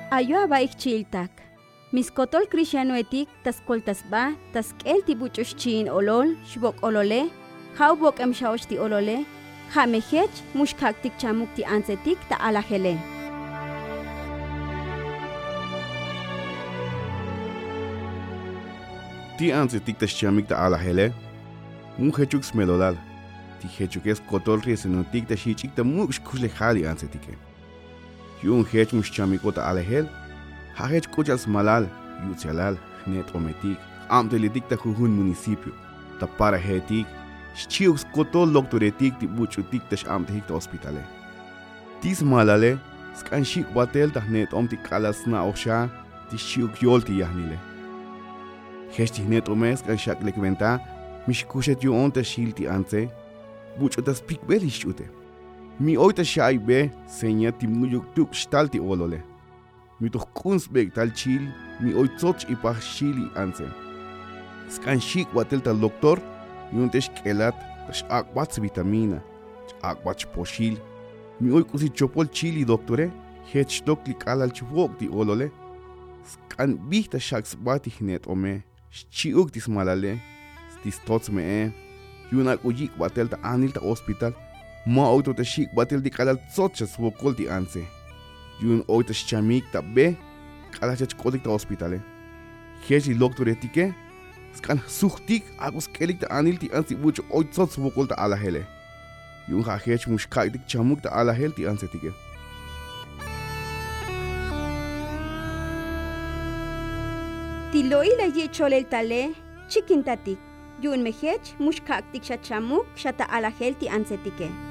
Ayuaba ikchiltak. Miskotol Krishanoetik tas koltasba tas kel tibuchushchin olol shbok olole. Haubok emshaoshti olole. Hamehech mushkaktik chamukti ansetik ta alahele. Ti ansetik tas chamik ta alahele. Hechuk smelolal. Ti hechuk es kotol riesenotik ta shichik ta muksh kuslehali ansetike. Yun hech mushchamiko ta alahel. Hach kuchas malal, yutsialal, net ometik. Amtelitik ta jujun municipio. Ta para hetik. Chiux kotol doktoretik ti buchutik tash amtehik ta hospitale. Tis malale, skan shik batel ta net om ti kalas na osha, ti shiuk yol ti yahnile. Heshti net omes kan shak lekventa, mishkushet yu on ta shil ti anse, buchutas pikbel hishute. Mi oita shai be, senya ti muyuk tuk shtal ti olole. Mi tuch kunstbeg tal chil, mi oitzoch ipach shili anse. Skan shik batel ta doktor, yuntesh kelat, tash akwats vitamina, akwats poshil. Mi oy kusi chopol chili doktore, hech doklik alal chwok ti olole. Skan bihta shaks bati hnet ome, chiuk tis malale, stis tots me yunak ujik batel ta anil ta hospital, ma auto ta shik batel di kalal tsochas wokol ti anse. Yun oy ta chamik ta be, kalachach kolik ta hospitale. Hech doktore tike, skan suchtik agus kelik ta anil ti ansi bucho oy tsots wokol ta alahele. Yun hech mushkaitik chamuk ta alahel ti anse tike. Tiloi la ye cholel tale, chikintatik. Yun mehech mushkaktik sha chamuk shata alahel ti anse tike.